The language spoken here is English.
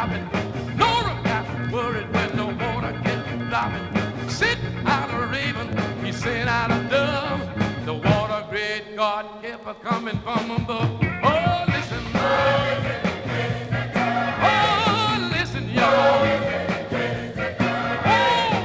stopping. Nora got worried when the water kept dropping. Sit out a raven, he sent out a dove. The water, great God, kept a coming from above. Oh, listen,